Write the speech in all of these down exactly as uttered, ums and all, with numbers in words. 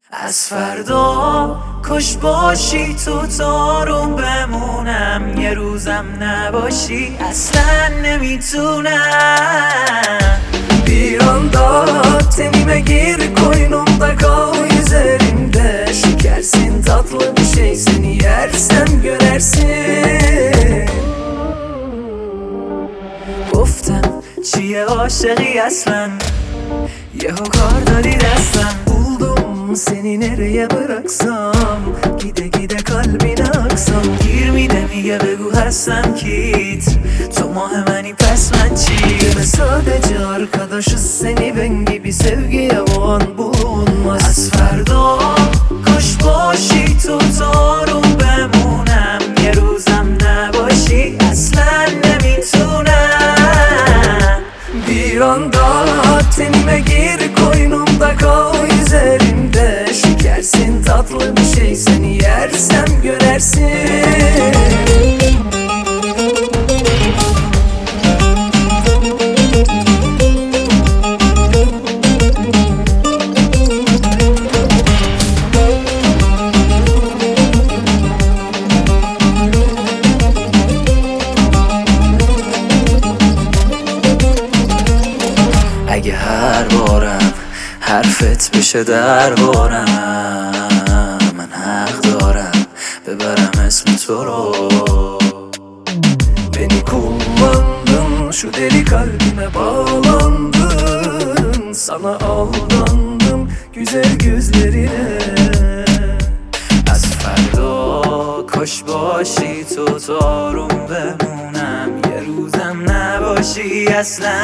از فردا کش باشی تو تارون بمونم، یه روزم نباشی اصلا nemitunam. Bir anda tenime gir, koynumda kal üzerimde. Şekersin, tatlı bir şey, seni yersem gönersin. گفتم چیه عاشقی اصلا، یهو کار داری دستم. Buldum seni, nereye bıraksam gide gide kalbine aksam. گیر میده میگه بگو هستم کیت، تو ماه منی پس من چی؟ Deme sadece arkadaşız, seni ben gibi sevgiye boğan bulunmaz. از فردا کش باشی تو تارون بمونم، یه روزم نباشی اصلا nemitunam. Bir anda tenime gir, koynumda kal üzerimde. Şekersin, tatlı bir şey, seni yersem gönersin. اگه هر بارم حرفت بشه دربارم، من حق دارم ببرم اسم تو رو. Beni kullandın, şu deli kalbime bağlandın. Sana aldandım güzel gözlerine. از فردا کش باشی تو تارون بمونم، یه روزم نباشی اصلا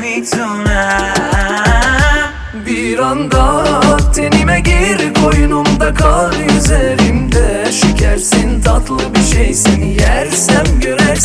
nemitunam. Bir anda tenime gir, koynumda kal üzerimde. Şekersin, tatlı bir şey, seni yersem gönersin.